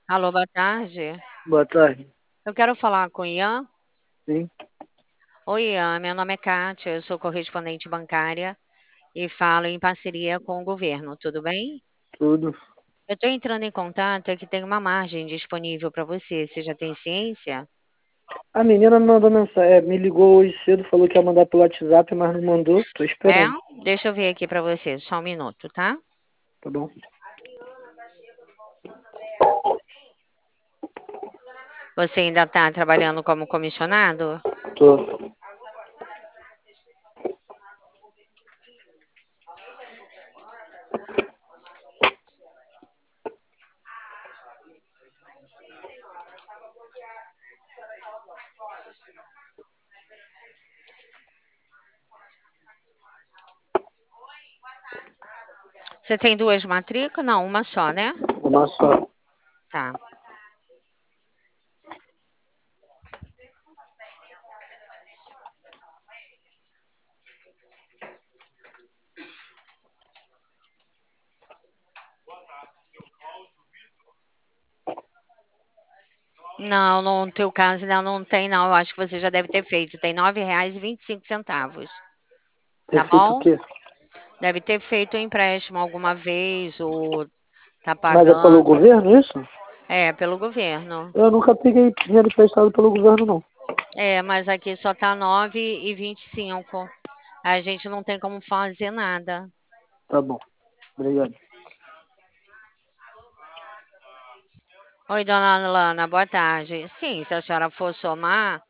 Alô, boa tarde. Boa tarde. Eu quero falar com o Ian. Sim, Oi, Ian, meu nome é Kátia, eu sou correspondente bancária e falo em parceria com o governo, tudo bem? tudo. Eu estou entrando em contato, é que tem uma margem disponível para você, você já tem ciência? A menina me mandou mensagem, me ligou hoje cedo, falou que ia mandar pelo WhatsApp, mas não mandou. Tô É? esperando. Deixa eu ver aqui para você, só um minuto, tá? Tá bom? Você ainda está trabalhando como comissionado? Tô. Você tem duas matrículas? Não, uma só, né? Uma só. Tá. Não, no teu caso ainda não tem, não. Eu acho que você já deve ter feito. Tem R$ 9,25, Ter tá feito o bom? quê? Deve ter feito um empréstimo alguma vez ou tá Mas é pelo pagando. governo isso? É, pelo governo. Eu nunca peguei dinheiro emprestado pelo governo, não. É, mas aqui só tá 9,25. A gente não tem como fazer nada. Tá bom. Obrigado. Oi, dona Lana, boa tarde. Sim, se a senhora for somar,